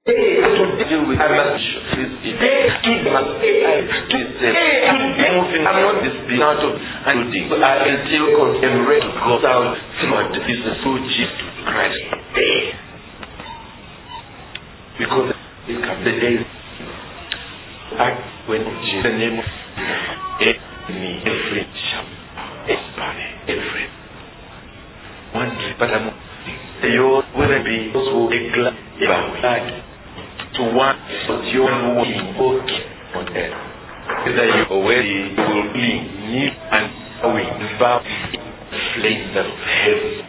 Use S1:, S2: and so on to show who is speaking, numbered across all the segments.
S1: Today, to deal with I must I'm not displaying out of until I am ready to go out through Jesus through Jesus Christ. Because it comes the days when Jesus the name of every shall every one but I'm yours will be those who are glad to one but your work on earth. Whether you already will be new and we bow flames of heaven.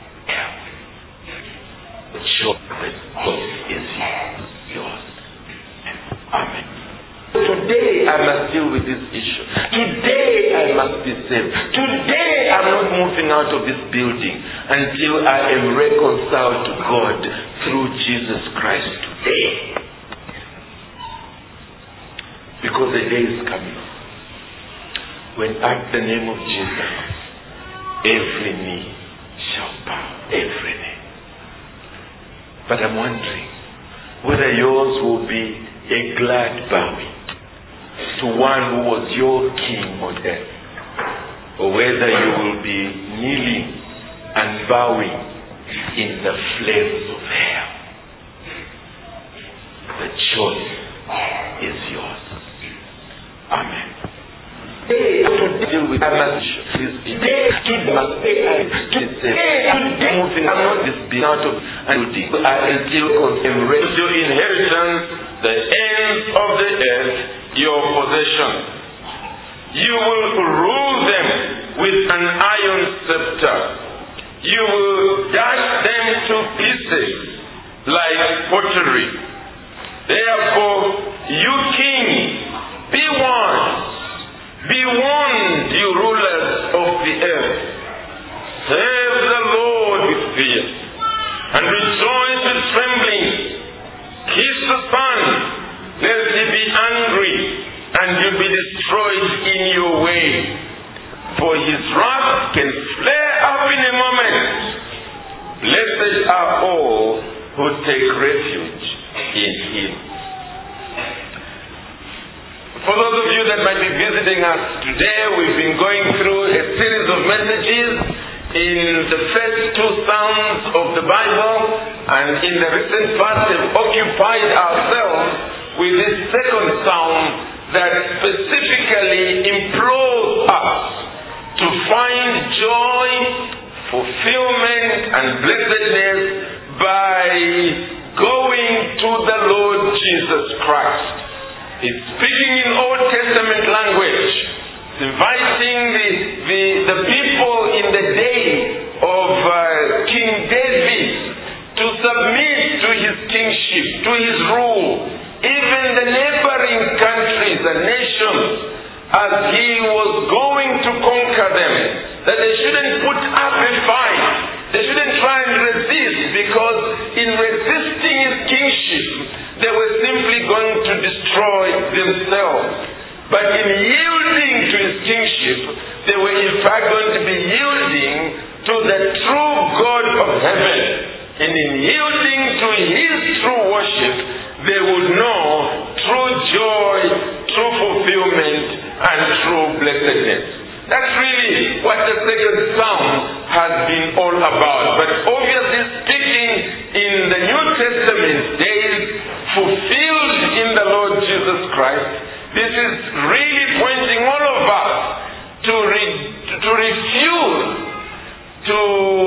S1: The joy is yours. Amen. Today I must deal with this issue. Today I must be saved. Today I'm not moving out of this building until I am reconciled to God through Jesus Christ today. Because the day is coming when at the name of Jesus every knee shall bow, every knee. But I'm wondering whether yours will be a glad bowing to one who was your king on earth, or whether you will be kneeling and bowing in the flames of hell. The choice is yours. Amen. Today, to deal with I'm not displaying out of until your inheritance, the ends of the earth, your possession. You will rule them with an iron scepter. You will dash them to pieces like pottery. Therefore, you kings, be warned. Be warned, you rulers of the earth. Serve the Lord with fear and rejoice with trembling. Kiss the Son, lest he be angry and you be destroyed in your way. For his wrath can flare up in a moment. Blessed are all who take refuge in him. For those of you that might be visiting us today, we've been going through a series of messages in the first two Psalms of the Bible, and in the recent past have occupied ourselves with this second Psalm that specifically implores us to find joy, fulfillment, and blessedness by going to the Lord Jesus Christ. It's speaking in Old Testament language. It's inviting the people in the day of King David to submit to his kingship, to his rule. Even the neighboring countries and nations, as he was going to conquer them, that they shouldn't put up a fight. They shouldn't try and resist, because in resisting his kingship, they were simply going to destroy themselves. But in yielding to his kingship, they were in fact going to be yielding to the true God of heaven. And in yielding to his true worship, they would know true joy, true fulfillment, and true blessedness. That's really what the second Psalm has been all about. But obviously speaking in the New Testament days, fulfilled in the Lord Jesus Christ, this is really pointing all of us to refuse to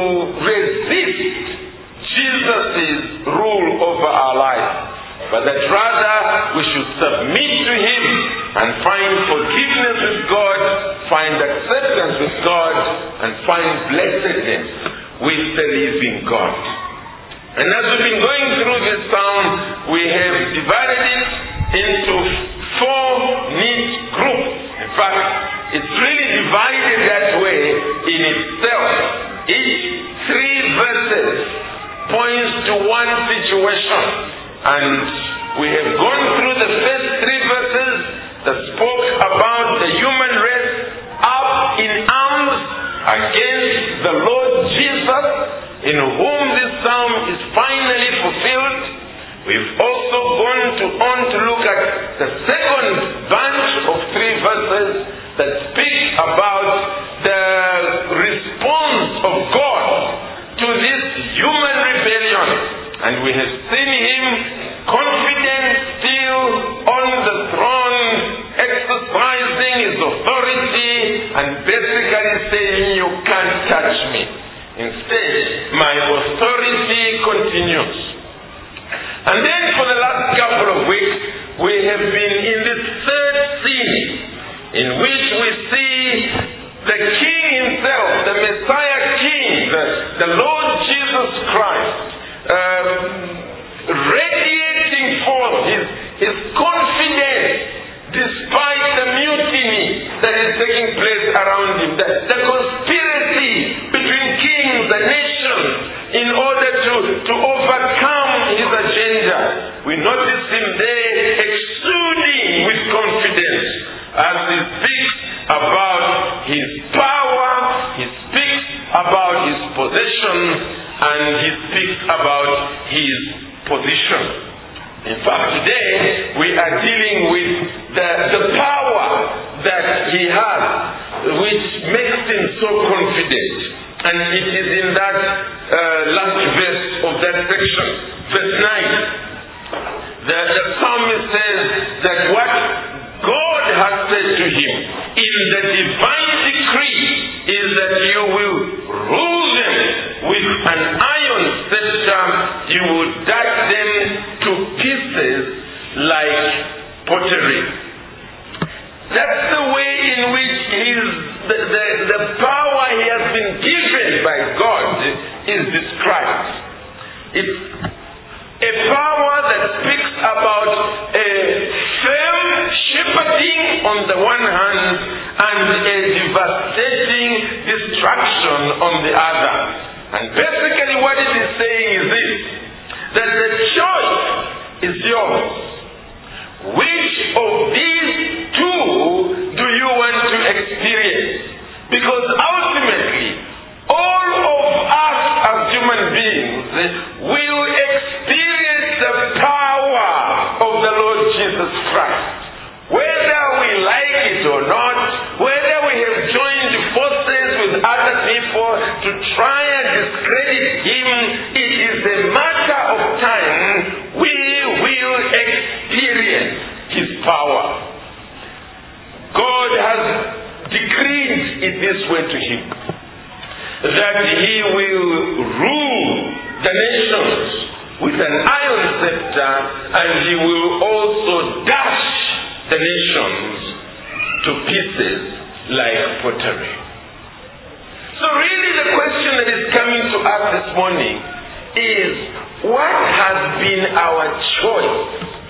S1: resist Jesus' rule over our lives, but that rather we should submit to him and find forgiveness with God, find acceptance with God, and find blessedness with the living God. And as we've been going through this psalm, we have divided it into four neat groups. In fact, it's really divided that way in itself. Each 3 verses points to one situation. And we have gone through the first 3 verses that spoke about the human race up in arms against the Lord Jesus, in whom this psalm is finally fulfilled. We've also on to look at the second bunch of 3 verses that speak about the response of God to this human rebellion. And we have seen him confident still on the throne, exercising his authority and basically saying, you can't touch me. Instead, my authority continues. And then for the last couple of weeks, we have been in this third scene in which we see the King himself, the Messiah King, the Lord Jesus Christ, radiating forth his confidence despite the mutiny that is taking place around him, the conspiracy between kings and nations in order to overcome his agenda. We notice him there exuding with confidence as he speaks about his power, he speaks about his possessions, and he speaks about his position. In fact, today we are dealing with the power that he has, which makes him so confident. And it is in that last verse of that section, verse 9. The psalmist says that what God has said to him in the divine decree is that you will rule them with an iron scepter, you will dash them to pieces like pottery. That's the way in which the power he has been given by God is described. It's a power that speaks about a firm shepherding on the one hand and a devastating destruction on the other. And basically what it is saying is this, that the choice is yours. Which of these two do you want to experience? Because ultimately, all of us as human beings will experience the power of the Lord Jesus Christ. Whether we like it or not, whether we have joined forces with other people to try and discredit him, it is a matter of time we will experience his power. God has decreed it this way to him, that he will rule the nations with an iron scepter, and he will also dash the nations to pieces like pottery. So really the question that is coming to us this morning is, what has been our choice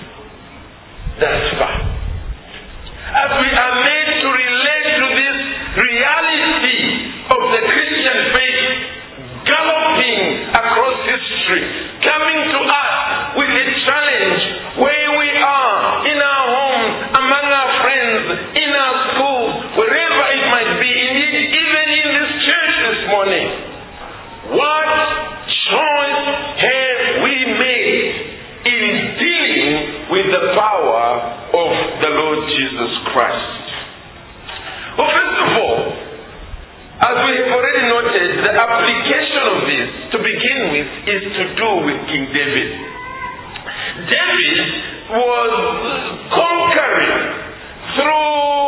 S1: thus far? As we are made to relate to this reality of the Christian faith galloping across history, coming to us with a challenge where we are, in our homes, among our friends, in our schools, wherever it might be, indeed even in this church this morning. What choice have we made in dealing with the power of the Lord Jesus Christ? Well, first of all, as we have already noted, the application of this, to begin with, is to do with King David. David was conquering through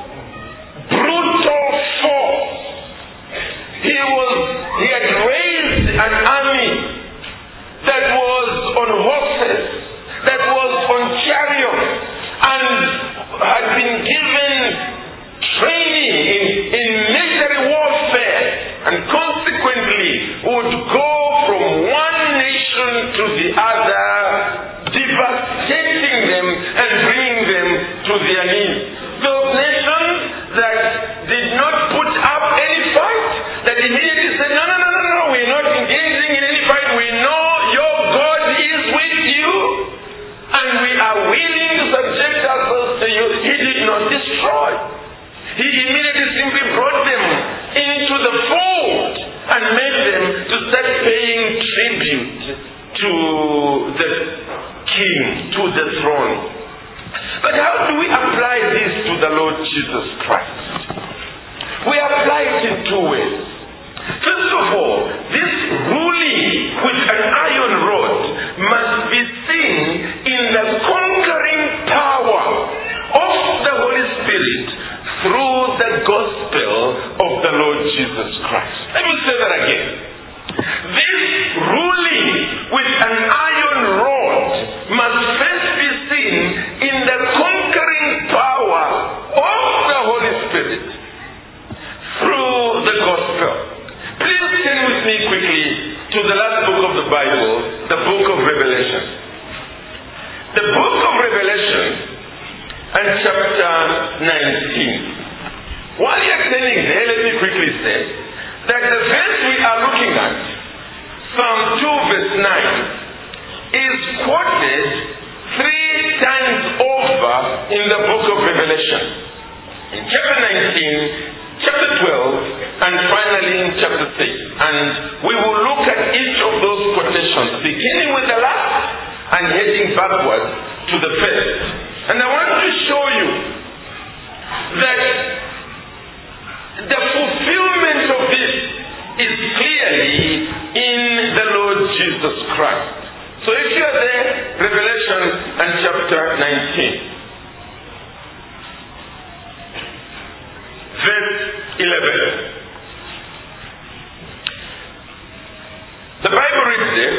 S1: brutal force. He had raised an army that was on horses, that was on chariots, and had been given training in military warfare, and consequently would go from one nation to the other, devastating them and bringing them to their knees. Those nations that did not put up any fight, that immediately said, no, we're not engaging in any fight, we know your God is with you, and we are willing to subject ourselves to you. He did not destroy. He immediately simply brought them into the fold and made them to start paying tribute to the the throne. But how do we apply this to the Lord Jesus Christ? We apply it in two ways. First of all, this ruling with an iron rod must be seen in the conquering power of the Holy Spirit through the gospel of the Lord Jesus Christ. Let me say that again. This ruling with an iron rod must first be seen in the conquering power of the Holy Spirit through the gospel. Please turn with me quickly to the last book of the Bible, the book of Revelation. The book of Revelation and chapter 19. While you're turning there, let me quickly say that the verse we are looking at, Psalm 2 verse 9, is quoted 3 times over in the book of Revelation. In chapter 19, chapter 12, and finally in chapter 6. And we will look at each of those quotations, beginning with the last and heading backwards to the first. And I want to show you that the fulfillment of this is clearly in the Lord Jesus Christ. So if you are there, Revelation and chapter 19. Verse 11. The Bible reads there.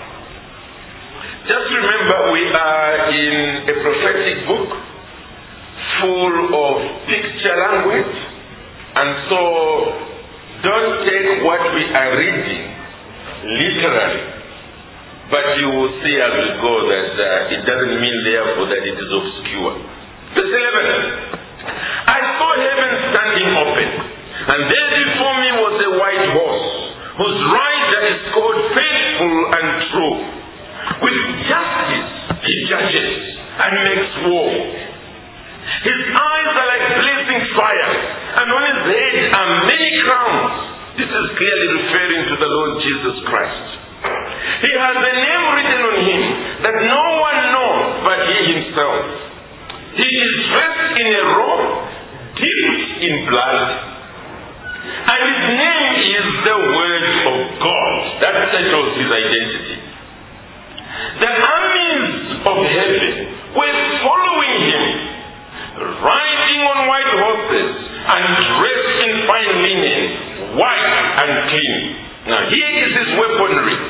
S1: Just remember, we are in a prophetic book full of picture language, and so don't take what we are reading literally. But you will see as we go that it doesn't mean therefore that it is obscure. Verse 11. I saw heaven standing open, and there before me was a white horse, whose rider is called Faithful and True. With justice he judges and makes war. His eyes are like blazing fire, and on his head are many crowns. This is clearly referring to the Lord Jesus Christ. He has a name written on him that no one knows but he himself. He is dressed in a robe dipped in blood, and his name is the Word of God. That settles his identity. The armies of heaven were following him, riding on white horses and dressed in fine linen, white and clean. Now here is his weaponry.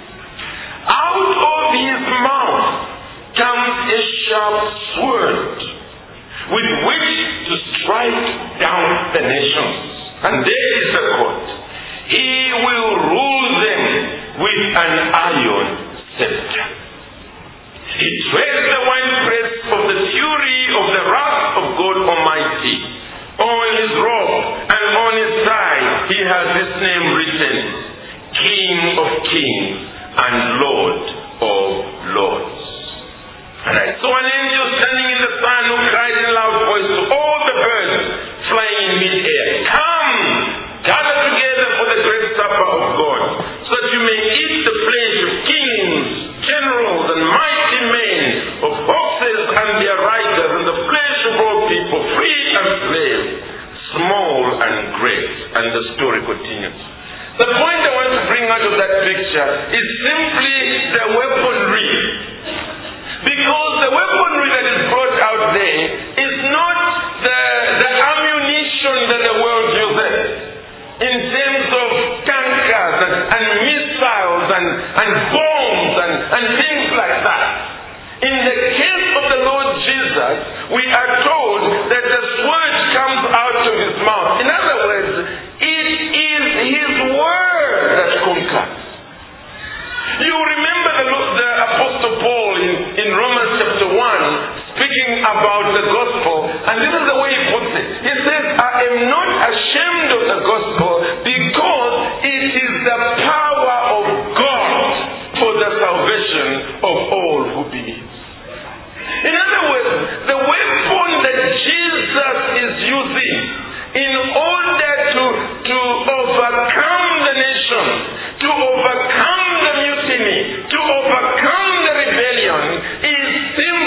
S1: Out of his mouth comes a sharp sword, with which to strike down the nations. And there is the quote. He will rule them with an iron scepter. He treads the winepress of the fury of the wrath of God Almighty. On his robe and on his thigh he has this name written, King of Kings and Lord of Lords. And I saw an angel standing in the sun who cried in a loud voice to all the birds flying in mid-air, come, gather together for the great supper of God, so that you may eat the flesh of kings, generals, and mighty men, of horses and their riders, and the flesh of all people, free and slave, small and great. And the story continues. The point I want to bring out of that picture is simply the weaponry. Because the weaponry that is brought out there is not the ammunition that the world uses in terms of tankers and missiles and bombs and things like that. In the case of the Lord Jesus, we are told that the sword comes out of his mouth. In other words, it is his word that conquers. You remember the Apostle Paul in Romans chapter 1 speaking about the gospel, and this is the way he puts it. He says, I am not ashamed of the gospel because it is the power of God for the salvation of all who believe. In other words, the weapon that Jesus is using in order to overcome the nation, to overcome the mutiny, to overcome the rebellion, is simply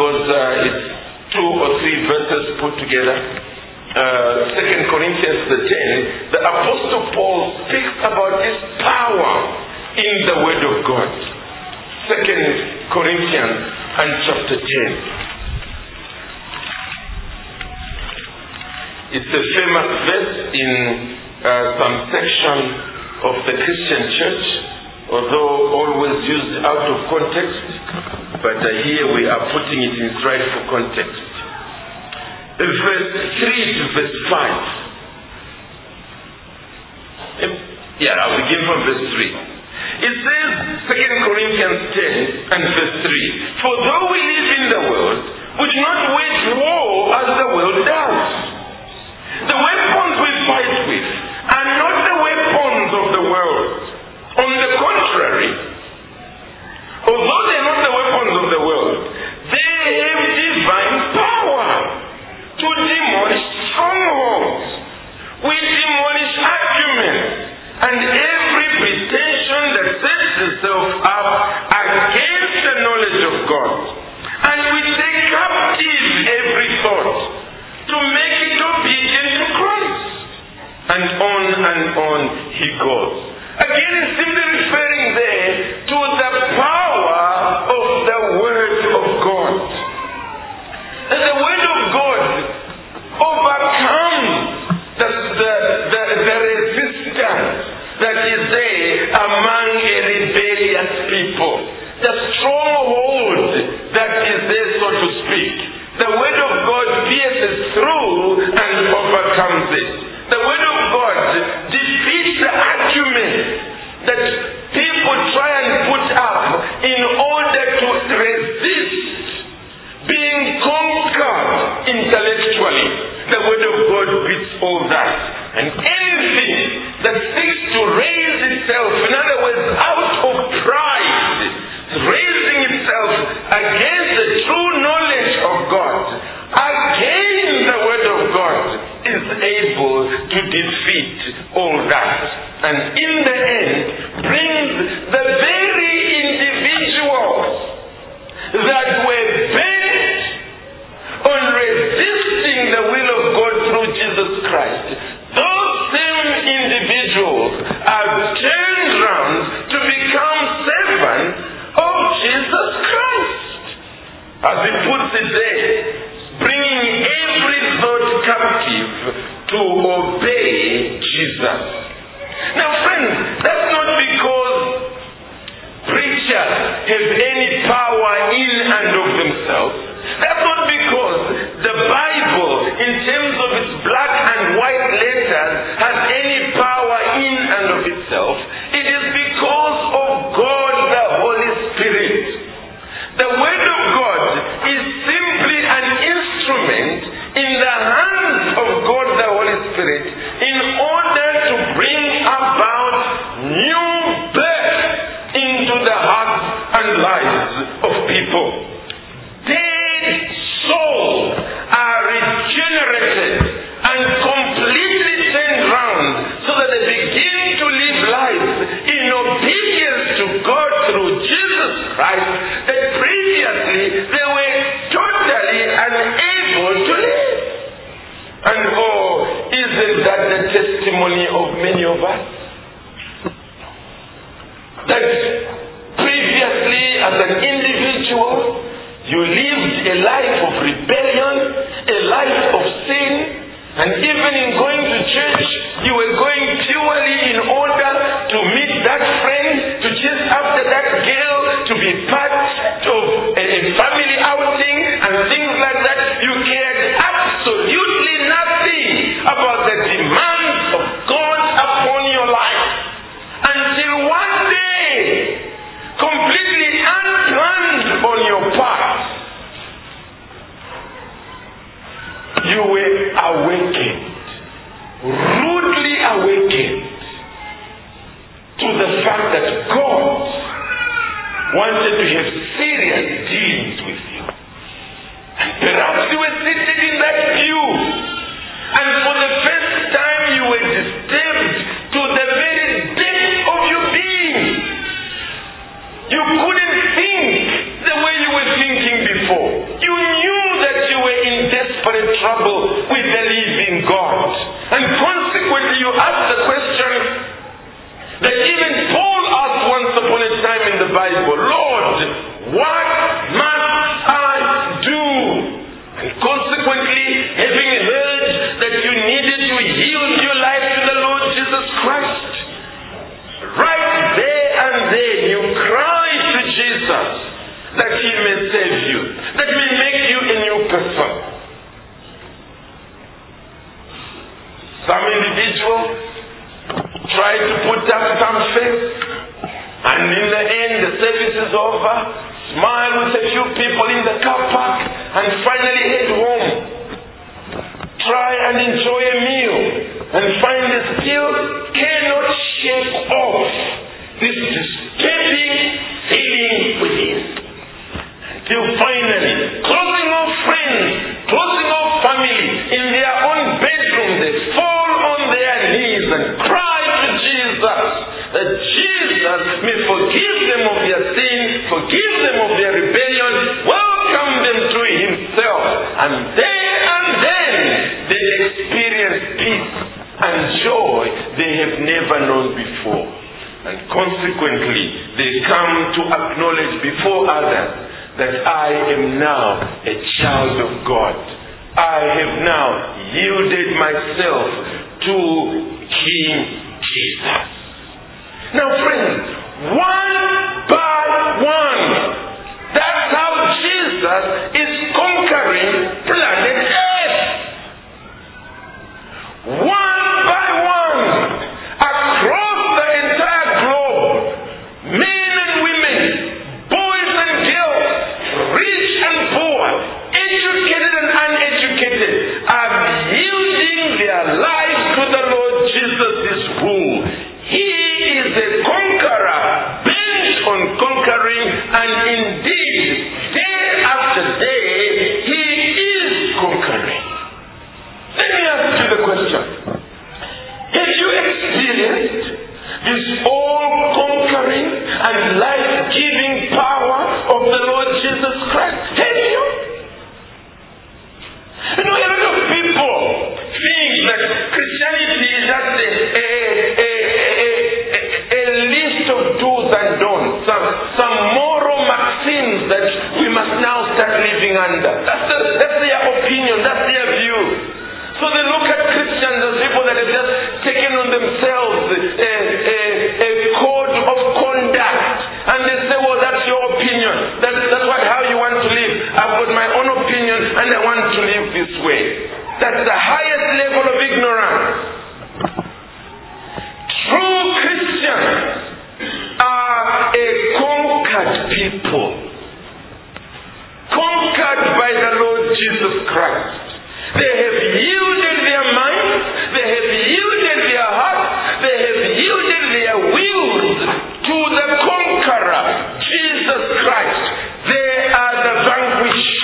S1: because it's 2 or 3 verses put together. 2 Corinthians 10, the Apostle Paul speaks about this power in the Word of God. 2 Corinthians and chapter 10. It's a famous verse in some section of the Christian church, although always used out of context, but here we are putting it in its rightful context. Verse 3 to verse 5. I'll begin from verse 3. It says, 2 Corinthians 10 and verse 3, "For though we live in the world, we do not wage war as the world does. The weapons we fight with are not the weapons of the world. On the contrary, although they are not the weapons of the world, they have divine power to demolish strongholds. We demolish arguments and every pretension that sets itself up against the knowledge of God. And we take captive every thought to make it obedient to Christ." And on he goes. Again, it's simply referring there to the power of the Word of God. And the Word of God overcomes the resistance that is there among a rebellious people. The stronghold that is there, so to speak. The Word of God pierces through and overcomes it. The Word of God defeats the arguments that people try and put up in order to resist being conquered intellectually. The Word of God beats all that. And anything that seeks to raise itself, in other words, out of pride, raising itself against the true knowledge of God, against the Word of God, is able to defeat all that. And in the end, brings the very individuals that were bent on resisting the will of God through Jesus Christ. Those same individuals are turned round to become servants of Jesus Christ. As he puts it there, bringing every thought captive to obey Jesus. Now friends, that's not because preachers have any power in and of themselves. That's not because the Bible, in terms of its black and white letters, has any power in and of itself. It is because of God the Holy Spirit. The Word of God is simply an instrument in the hands of God the Holy Spirit in order to bring about new birth into the hearts and lives of people. Dead souls are regenerated and completely turned round so that they begin to live life in obedience to God through Jesus Christ that previously they were totally unable to live. And isn't that the testimony of many of us? That previously as an individual you lived a life of rebellion, a life of sin, and even in going to church, you were going purely in order to meet that friend, to chase after that girl, to be part of a family outing and things like that. You cared absolutely nothing about the demands of God upon your life. Until one day, completely unplanned on your part, you were awakened, rudely awakened to the fact that God wanted to have serious dealings with you. And perhaps you were seated in that pew, and for the first time you were disturbed to the very depth of your being. You couldn't think the way you were thinking before. You head home, try and enjoy a meal, and find they still cannot shake off this disturbing feeling within. Until finally, closing off friends, closing off family, in their own bedroom, they fall on their knees and cry to Jesus, that Jesus may forgive them of their sin, forgive them of their rebellion, welcome them to himself. And then they experience peace and joy they have never known before. And consequently, they come to acknowledge before others that I am now a child of God. I have now yielded myself to King Jesus. Now friends, one by one, that's how Jesus is conquering planet Earth. One by one, across the entire globe, men and women, boys and girls, rich and poor, educated and uneducated, are yielding their lives to the Lord Jesus' rule. He is a conqueror, bent on conquering, and indeed, day after day, he is conquering. Let me ask you the question. Have you experienced this all-conquering and life-giving power of the Lord Jesus Christ? Have you? You know, a lot of people think that Christianity is just a list of do's and don'ts, some moral maxims that we must now start living under. That's their opinion, that's their view. So they look at Christians as people that have just taken on themselves a code of conduct, and they say, well, that's your opinion. That's how you want to live. I've got my own opinion, and I want to live this way. That's the highest level of ignorance. True Christians are a conquered people, conquered by the Lord Jesus Christ. They have yielded their minds, they have yielded their hearts, they have yielded their wills to the conqueror, Jesus Christ. They are the vanquished.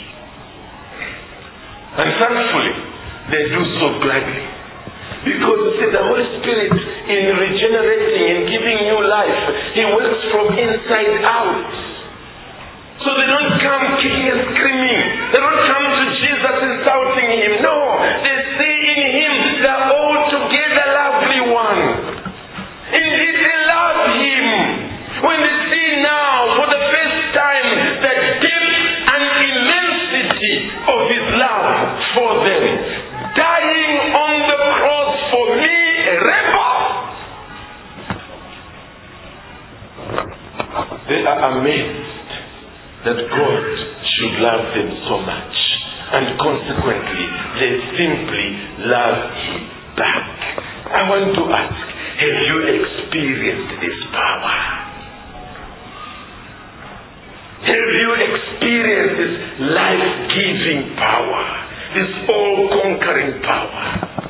S1: And thankfully, they do so gladly. Because you see, the Holy Spirit, in regenerating and giving you life, He works from inside out. So they don't come kicking and screaming. They don't come to Jesus insulting Him. No, they see in Him the altogether lovely one. Indeed, they love Him. When they see now, for the first time, the depth and immensity of His love for them, dying on the cross for me, a rebel. They are amazed that God should love them so much, and consequently they simply love Him back. I want to ask, have you experienced this power? Have you experienced this life-giving power, this all-conquering power?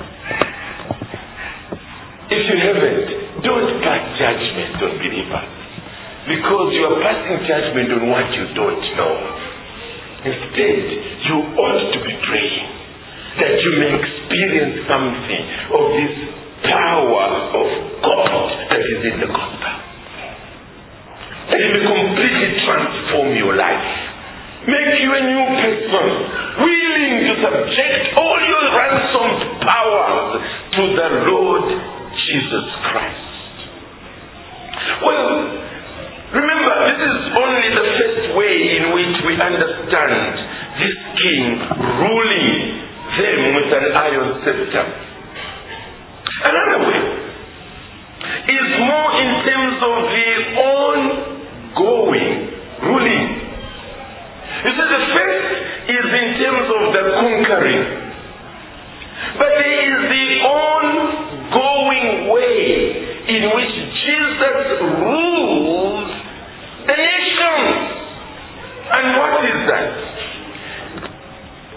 S1: If you haven't, don't pass judgment on believers, because you are passing judgment on what you don't know. Instead, you ought to be praying that you may experience something of this power of God that is in the gospel. That it may completely transform your life, make you a new person, willing to subject all your ransomed powers to the Lord Jesus Christ. Well, remember, this is only the first way in which we understand this king ruling them with an iron scepter. Another way is more in terms of the ongoing ruling. You see, the first is in terms of the conquering, but there is the ongoing way in which Jesus rules the nations. And what is that?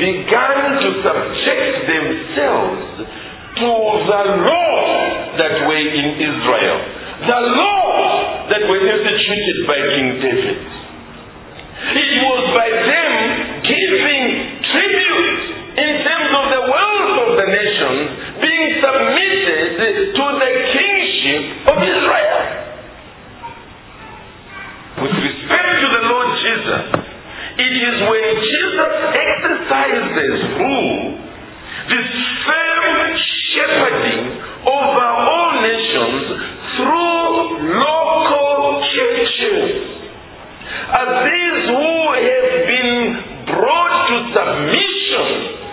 S1: began to subject themselves to the laws that were in Israel, the laws that were instituted by King David. It was by them giving tribute in terms of the wealth of the nations being submitted to the kingship of Israel. With respect to the Lord Jesus, it is when Jesus exercises rule, this firm shepherding over all nations through local churches, as these who have been brought to submission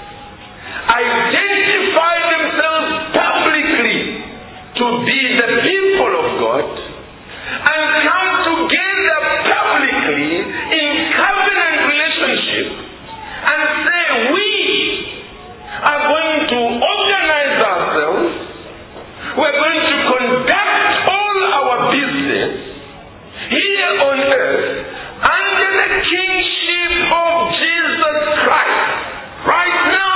S1: identify themselves publicly to be the people of God and come together publicly in covenant relationship and say, we are going to organize ourselves, we're going to conduct all our business here on earth under the kingship of Jesus Christ right now.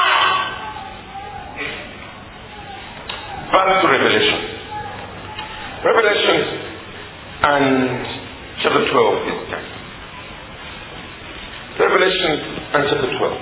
S1: Back to Revelation. Revelation and chapter 12 is time. Revelation and chapter 12.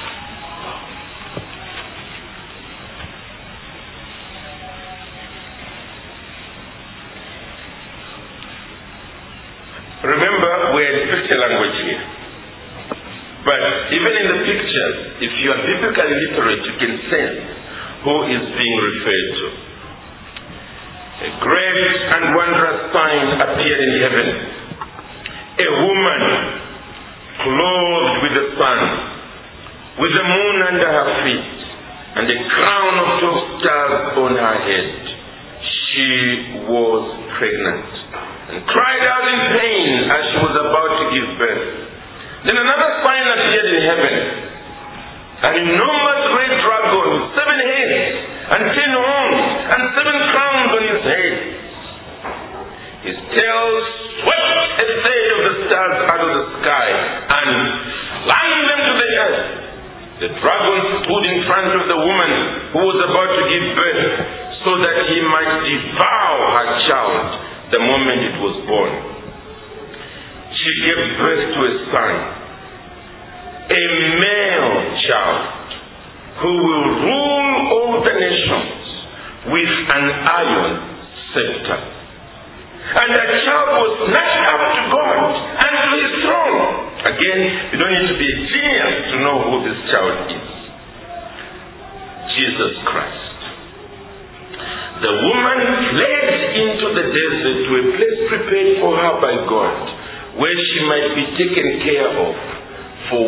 S1: Remember, we're in picture language here. But even in the pictures, if you are biblically literate, you can sense who is being referred to. A great and wondrous sign appeared in heaven. A woman clothed with the sun, with the moon under her feet, and a crown of 12 stars on her head. She was pregnant and cried out in pain as she was about to give birth. Then another sign appeared in heaven. An enormous red dragon with 7 heads and 10 horns and 7 crowns on his head. His tail swept a third of the stars out of the sky and flung them to the earth. The dragon stood in front of the woman who was about to give birth, so that he might devour her child the moment it was born. She gave birth to a son, a male child, who will rule all the nations with an iron scepter. And that child was snatched up to God and to his throne. Again, you don't need to be a genius to know who this child is. Jesus Christ. The woman fled into the desert to a place prepared for her by God, where she might be taken care of for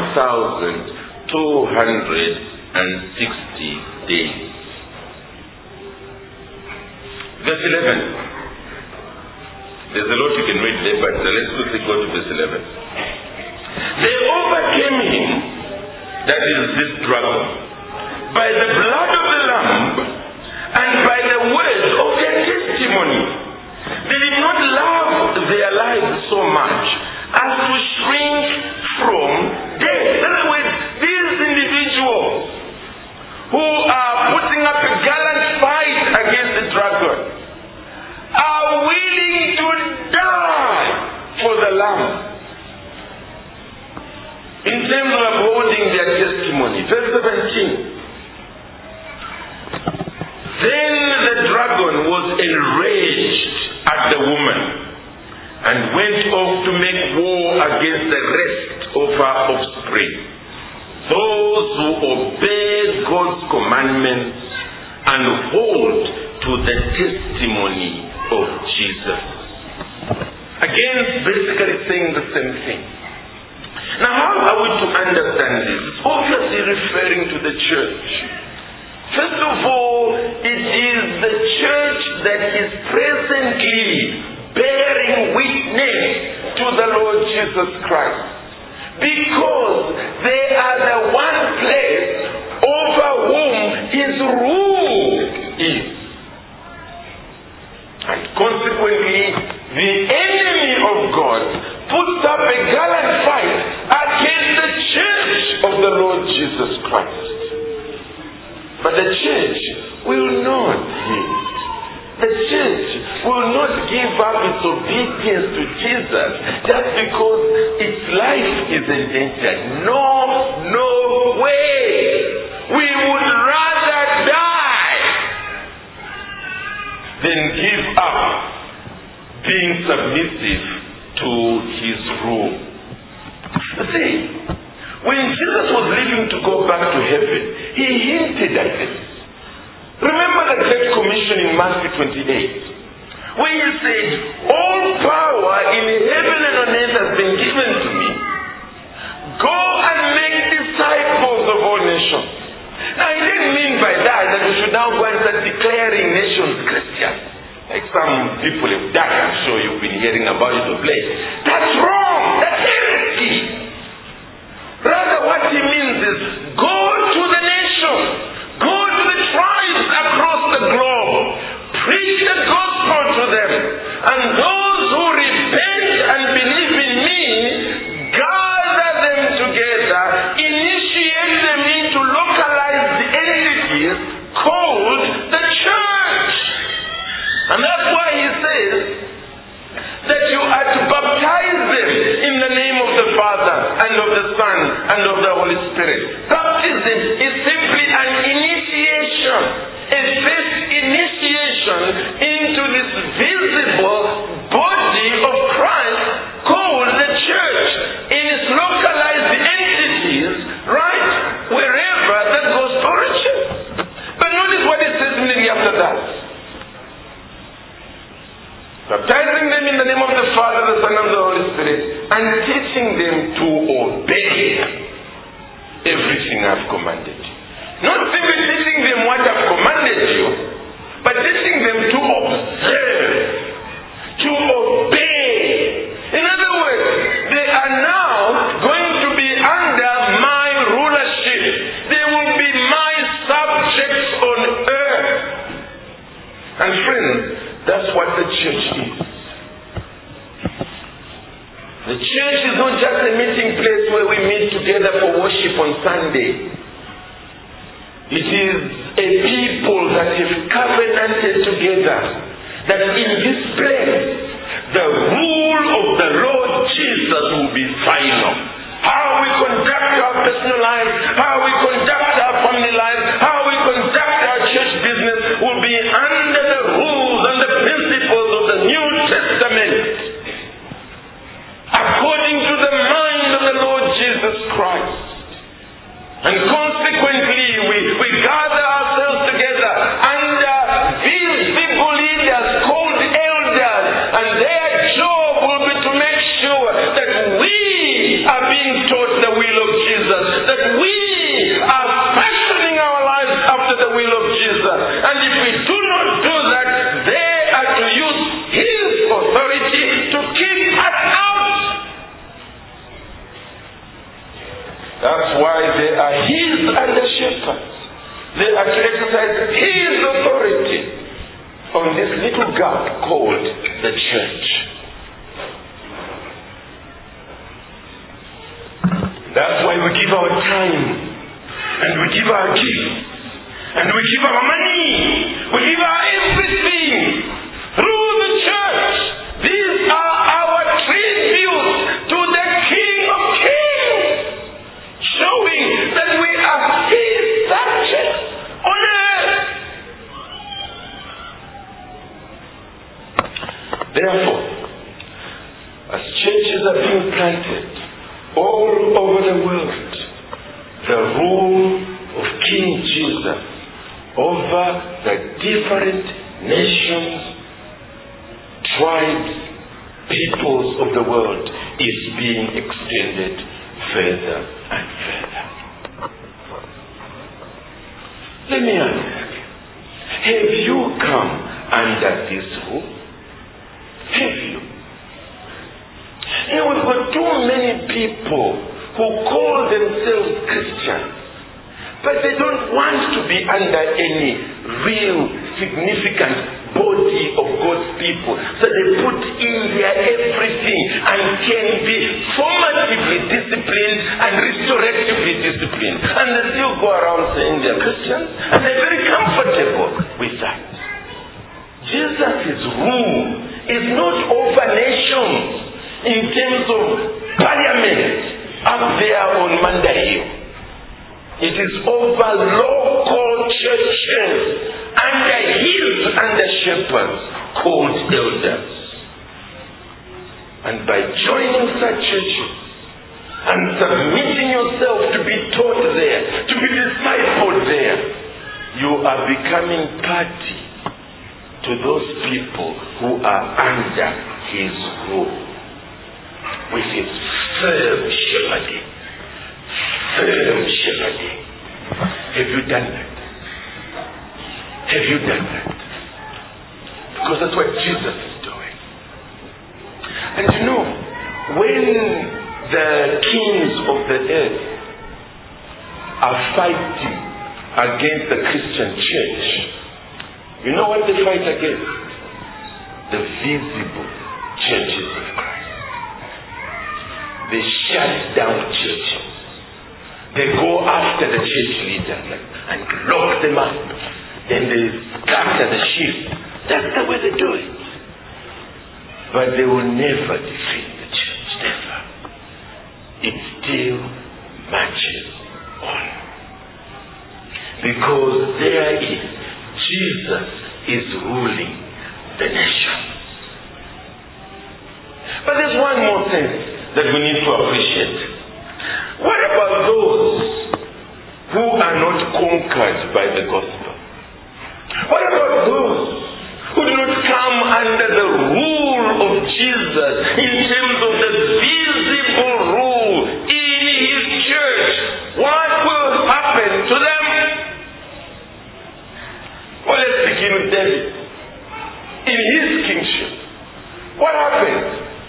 S1: 1,260 days. Verse 11. There's a lot you can read there, but let's quickly go to verse 11. They overcame him, that is this dragon, by the blood of the Lamb and by the word of their testimony. They did not love their lives so much as to shrink from death. In other words, these individuals who are putting up a gallant fight against the dragon are willing to die for the Lamb in terms of upholding their testimony. Verse 17. Then the dragon was enraged at the woman and went off to make war against the rest of her offspring, those who obey God's commandments and hold to the testimony of Jesus. Again, basically saying the same thing. Now, how are we to understand this? It's obviously referring to the church. First of all, it is the church that is presently bearing witness to the Lord Jesus Christ, because they are the one place over whom his rule is. And consequently, the enemy of God puts up a gallant fight against the church of the Lord Jesus obedience to Jesus just because its life is endangered. No way. We would rather die than give up being submissive to his rule. See, when Jesus was leaving to go back to heaven, he hinted at this. Remember the Great Commission in Matthew 28, when he said, all power in heaven and on earth has been given to me. Go and make disciples of all nations. Now, he didn't mean by that we should now go and start declaring nations Christian. Like some people have done, I'm sure you've been hearing about it of late. That's wrong. That's heresy. Rather, what he means is go to the nations. Go to the tribes across the globe. Preach the gospel to them. And those who repent and believe in me, gather them together, initiate them into localized entities called the church. And that's why he says that you are to baptize them in the name of the Father and of the Son and of the Holy Spirit. Baptism is simply an initiation, a first initiation into this visible body of Christ called the church in its localized entities, right wherever the gospel reaches. But notice what it says immediately after that. Baptizing them in the name of the Father, the Son, and the Holy Spirit, and teaching them to obey everything I've commanded you. Not simply teaching them what I've commanded you, but teaching them to observe, to obey. In other words, they are now going to be under my rulership. They will be my subjects on earth. And friends, that's what the church is. The church is not just a meeting place where we meet together for worship on Sunday. It is a people that have covenanted together that in this place the rule of the Lord Jesus will be final. How we conduct our personal lives, how we conduct our family lives, how we conduct our church business will be under the rules and the principles of the New Testament, according to the mind of the Lord Jesus Christ. And consequently, we gather ourselves together under visible leaders called elders, and their job will be to make sure that we are being taught the will of Jesus, that we are fashioning our lives after the will of Jesus. And if we do not do that, they are to use his authority to keep us out. That's why they are his under shepherds. They are to exercise his authority on this little gap called the church. That's why we give our time, and we give our gifts, and we give our money, we give our everything through the church. These are our tributes to the King of Kings, showing that we are his subjects on earth. Therefore, as churches are being planted all over the world, the rule of King Jesus over the different nations, tribes, peoples of the world is being extended further and further. Let me ask, have you come under this rule? Have you? And we've got too many people who call themselves Christians, but they don't want to be under any real significant body of God's people. So they put in their everything and can be formatively disciplined and restoratively disciplined. And they still go around saying they're Christians, and they're very comfortable with that. Jesus' rule is not over nations in terms of parliament up there on Manda Hill. It is over local churches under shepherds called elders. And by joining such churches and submitting yourself to be taught there, to be discipled there, you are becoming party to those people who are under his rule, with his firm shepherding. Firm shepherding. Have you done that? Have you done that? Because that's what Jesus is doing. And you know, when the kings of the earth are fighting against the Christian church, you know what they fight against? The visible churches of Christ. They shut down churches. They go after the church leaders and lock them up. Then they scatter the sheep. That's the way they do it. But they will never defeat the church. Never. It still marches on. Because there is Jesus is ruling the nations. But there's one more thing that we need to appreciate. What about those who are not conquered by the gospel? What about those who do not come under the rule of Jesus in terms of the visible rule in his church? What will happen to them? Well, let's begin with David. In his kingship, what happened?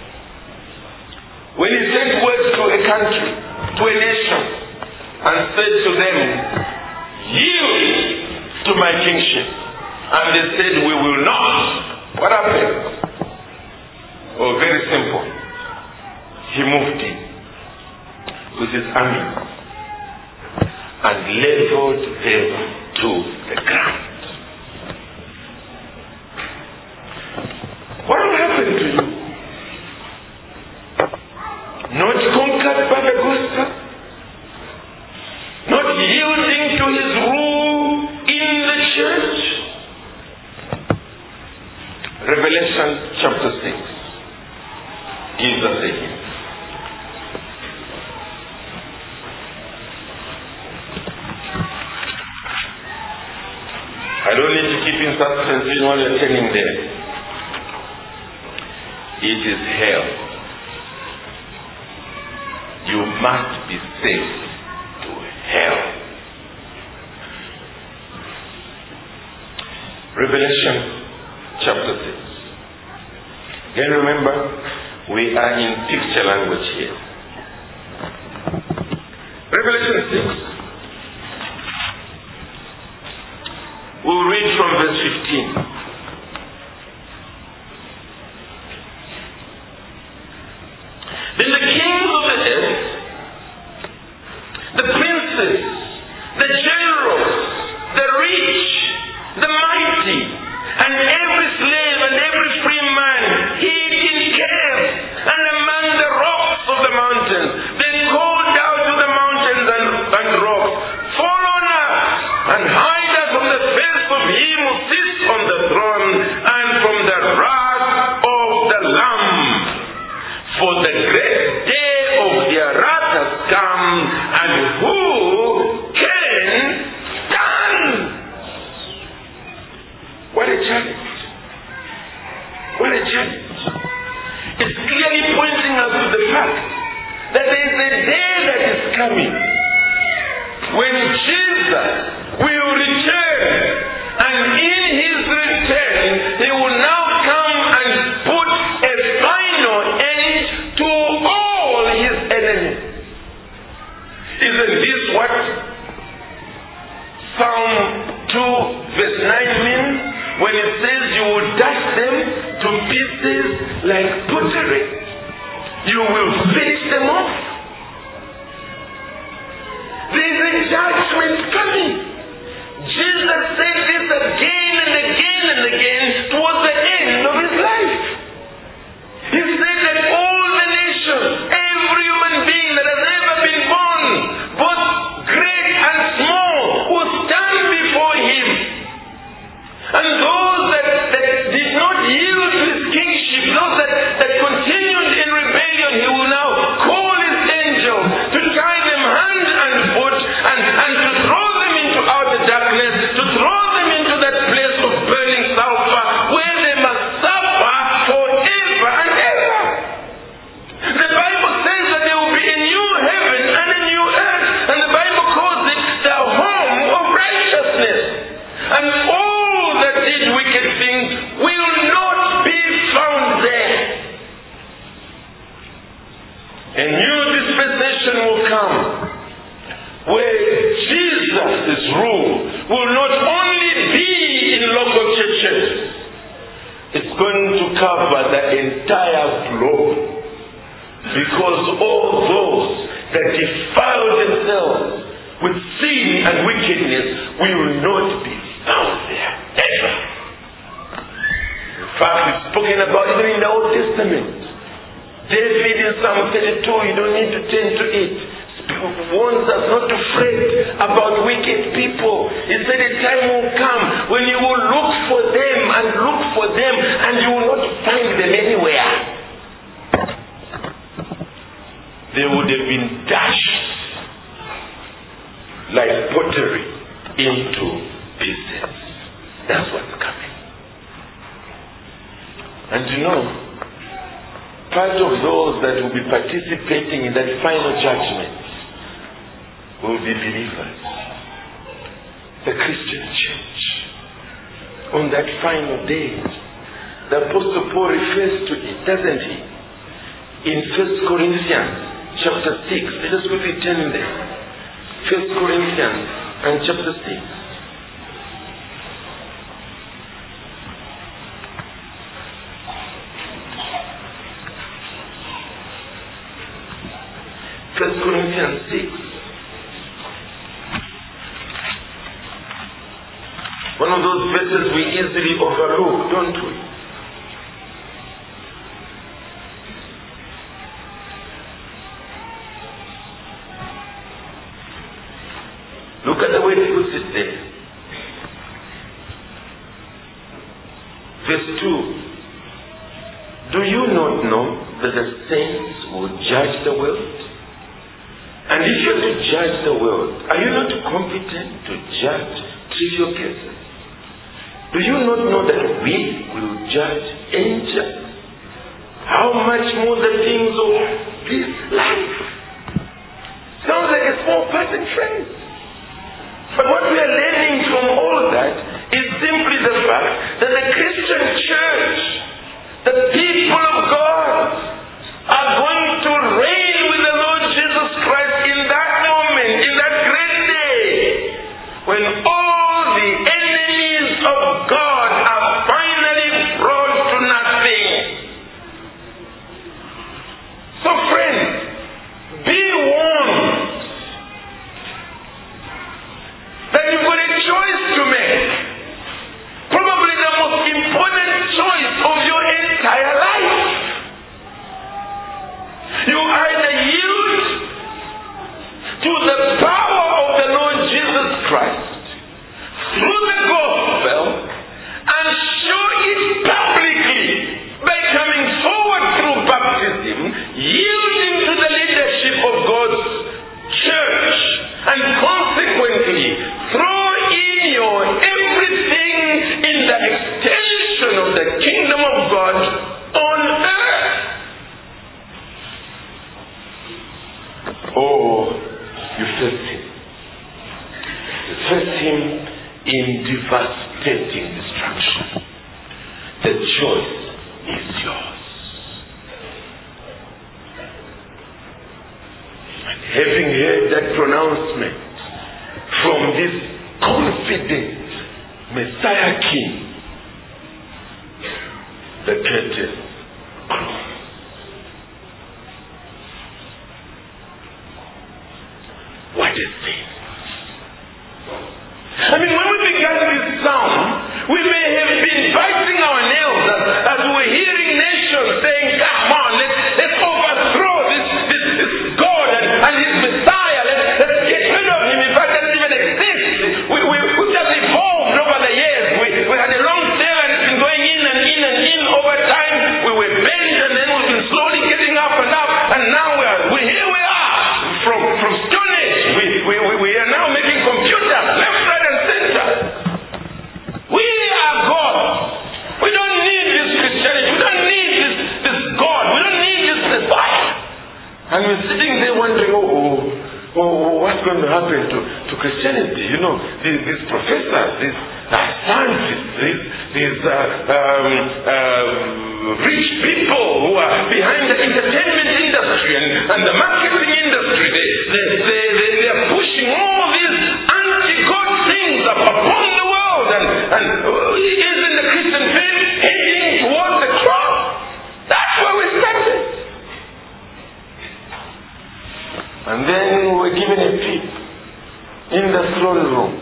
S1: When he sent word to a country, to a nation, and said to them, yield to my kingship. And they said, we will not. What happened? Oh, very simple. He moved in with his army and leveled them to the ground. What will happen to you? Not conquered by the gospel? Not yielding to his rule in the church? Revelation chapter 6 gives us a hint. I don't need to keep in suspense while you're turning there. It is hell. You must be saved to hell. Revelation chapter 6. Again, remember, we are in picture language here. Revelation 6. We'll read from verse 15. Then the kings of the earth, the princes, the generals, the rich, the mighty, and every slave and every free man hid in caves and among the rocks of the mountains. They called out to the mountains and rocks, fall on us and hide us from the face of him who sits on the throne and from the wrath of the Lamb. For the great day of their wrath has come, and who can stand? What a challenge. What a challenge. It's clearly pointing us to the fact that there is a day that is coming when Jesus will return, and in his return he will now come and put a final end to all his enemies. Isn't this what Psalm 2 verse 9 means? When it says you will dash them to pieces like pottery. You will finish them off. There is a judgment coming. Jesus said this again and again and again towards the end of his life. A new dispensation will come where Jesus' rule will not only be in local churches, it's going to cover the entire globe, because all those that defile themselves with sin and wickedness will not be found there ever. In fact, it's spoken about even in the Old Testament. David in Psalm 32, you don't need to turn to it, warns us not to fret about wicked people. He said a time will come when you will look for them and you will not find them anywhere. They would have been dashed like pottery into pieces. That's what's coming. And you know, part of those that will be participating in that final judgment will be believers. The Christian church. On that final day, the Apostle Paul refers to it, doesn't he? In 1 Corinthians chapter 6. Let us quickly turn there. 1 Corinthians and chapter 6. Corinthians 6. One of those verses we easily overlook, don't we? Look at the way he puts it there. Verse 2. Do you not know that the saints will judge the world? And if you are to judge the world, are you not competent to judge trivial cases? Do you not know that we will judge angels? How much more the things of this life? Sounds like a small person phrase. But what we are learning from all that is simply the fact that the Christian church, the people of God, are going to reign with the Lord Jesus Christ in that moment, in that great day, when all the enemies of God are finally brought to nothing. So friends, be warned that you've got a choice to make. Probably the most important choice of your entire life. You either yield to the power of the Lord Jesus Christ through the gospel and show it publicly by coming forward through baptism, yielding to the leadership of God's church, and consequently throw in your everything in the extension of the kingdom of God on earth. Oh, you face him. You face him in devastating destruction. The choice is yours. And having heard that pronouncement from this confident Messiah King, the curtain closed. What a sin. I mean, when we began this psalm, we may have been biting our nails as we were hearing nations saying, come on, let's overthrow this God and his Messiah. Let's get rid of him. In fact, that doesn't even exist. We just evolved over the years. We had a long tail and it's been going in and in and in over time. We were bent and then we've been slowly getting up and up, and now here we are from Stone Age. We are now making computers left, right, and center. We are God. We don't need this Christianity. We don't need this God. We don't need this Messiah. And we're sitting there wondering, what's going to happen to Christianity? You know, these professors, these scientists, these rich people who are behind the entertainment industry and the And then we were given a peep in the throne room.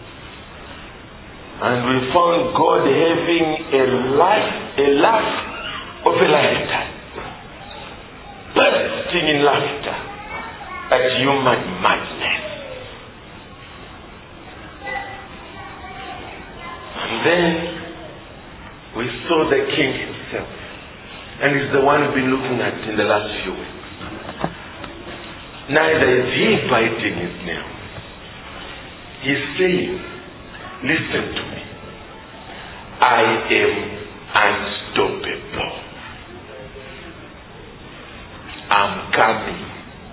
S1: And we found God having a laugh of a lifetime. Bursting in laughter at human madness. And then we saw the King himself. And he's the one we've been looking at in the last few weeks. Neither is he biting his nails. He's saying, listen to me. I am unstoppable. I'm coming.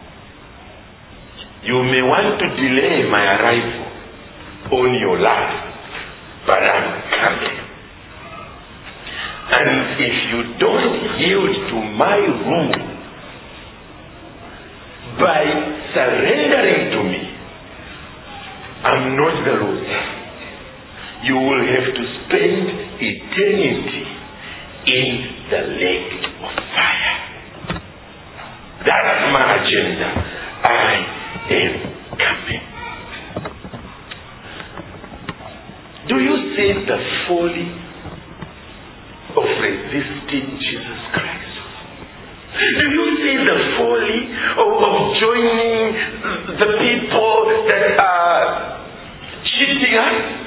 S1: You may want to delay my arrival on your life, but I'm coming. And if you don't yield to my rule by surrendering to me, I'm not the Lord. You will have to spend eternity in the lake of fire. That's my agenda. I am coming. Do you see the folly of resisting Jesus Christ? Do you see the folly of joining the people that are cheating us?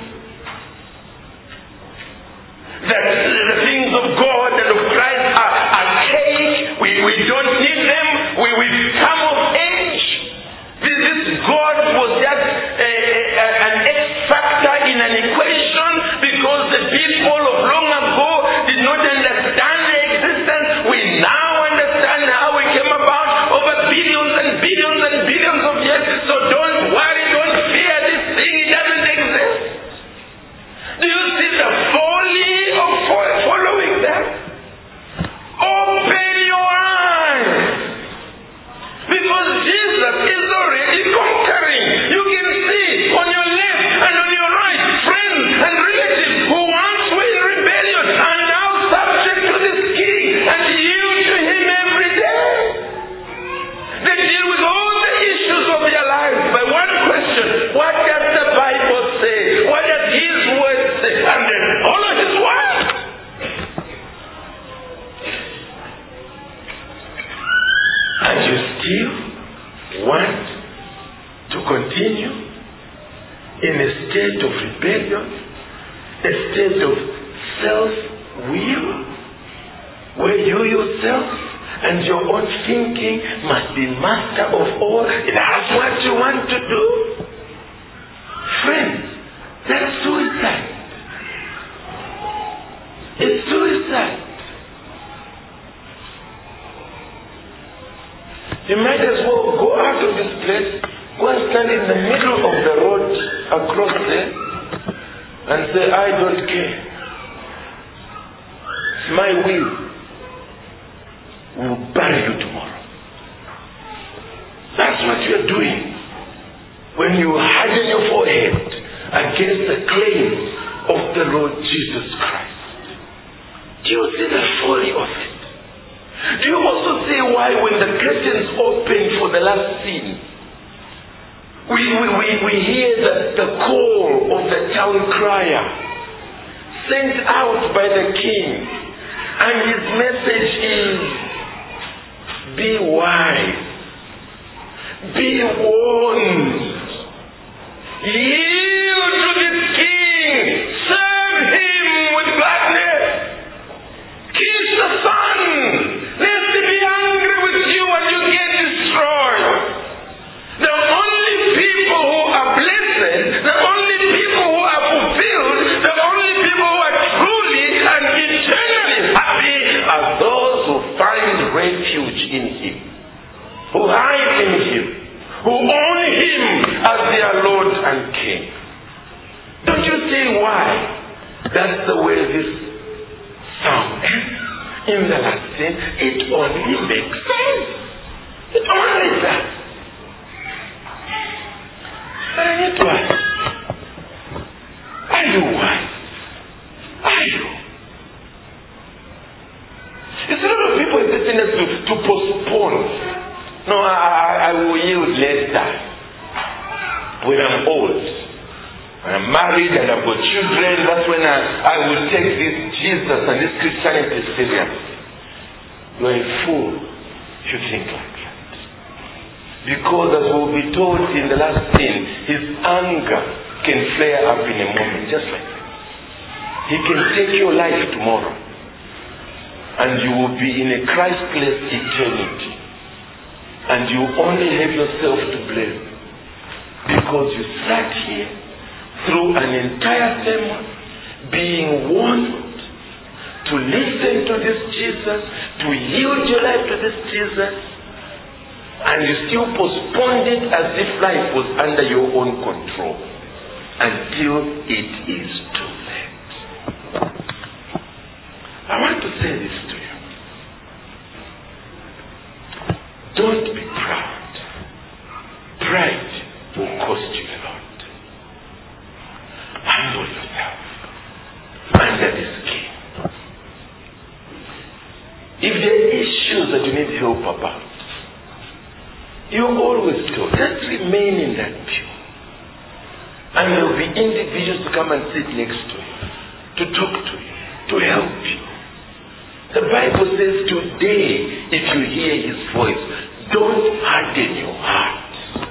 S1: That the things of God and of Christ are archaic. We don't need them. We've come of age. This God was just an X factor in an equation because the people of long ago did not understand the existence. We now understand how we came about over billions and billions and billions of years. So don't worry, don't fear this thing. It doesn't exist. Do you see the folly of following them? Open your eyes. Because Jesus is already conquering. You can see on your left and on your right, friends and relatives who once were in rebellion are now subject to this king and yield to him every day. They deal with all the issues of their lives by one question: what does the Bible say? What does his word say? And then follow his word. And you still want to continue in a state of rebellion, a state of self-will, where you yourself and your own thinking must be master of all. That's what you want to do? Friends, that's suicide. It's suicide. You might as well go out of this place, go and stand in the middle of the road across there and say, I don't care. It's my will. We will bury you tomorrow. That's what you are doing when you harden your forehead against the claims of the Lord Jesus Christ. Do you see the folly of it? Do you also see why when the curtains open for the last scene, we hear the call of the town crier sent out by the king, and his message is, be wise, be warned, yield to this king, serve him with gladness, kiss the Son, lest he be angry with you and you get destroyed. The only people who are blessed, the only people who are fulfilled, the only people who are truly and eternally happy are those who find refuge in him, who hide in him, who own him as their Lord and King. Don't you see why? That's the way this psalm ends. In the last scene, it only makes sense. It only does. But I need to ask, are you wise? Are you? It's a lot of people in this industry to postpone. No, I will yield later. When I'm old, when I'm married and I've got children, that's when I will take this Jesus and this Christianity seriously. You're a fool if you think like that. Because as we'll be told in the last scene, his anger can flare up in a moment, just like that. He can take your life tomorrow, and you will be in a Christless eternity, and you only have yourself to blame, because you sat here through an entire sermon being warned to listen to this Jesus, to yield your life to this Jesus, and you still postponed it as if life was under your own control until it is too late. I want to say this to you. Don't be proud. Pride will cost you a lot. Humble yourself under this king. If there are issues that you need help about, you always told, just remain in that pew. And there will be individuals to come and sit next to you, to talk to you, to help you. The Bible says today, if you hear his voice, don't harden your heart.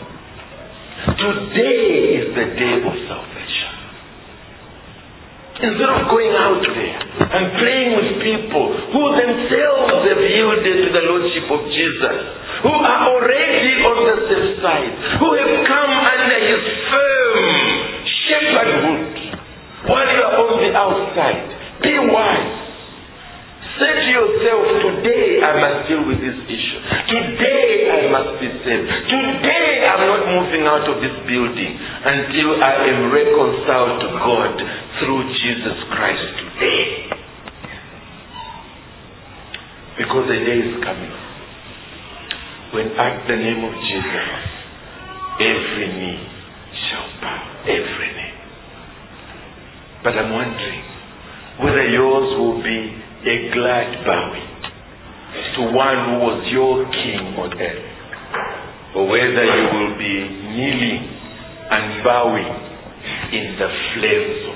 S1: Today is the day of salvation. Instead of going out there and praying with people who themselves have yielded to the Lordship of Jesus, who are already on the safe side, who have come under his firm shepherdhood, while you are on the outside, be wise. Say to yourself, today I must deal with this issue. Today I must be saved. Today I'm not moving out of this building until I am reconciled to God through Jesus Christ today. Because the day is coming when at the name of Jesus, every knee shall bow. Every knee. But I'm wondering whether yours will be a glad bowing to one who was your king on earth, or whether you will be kneeling and bowing in the flames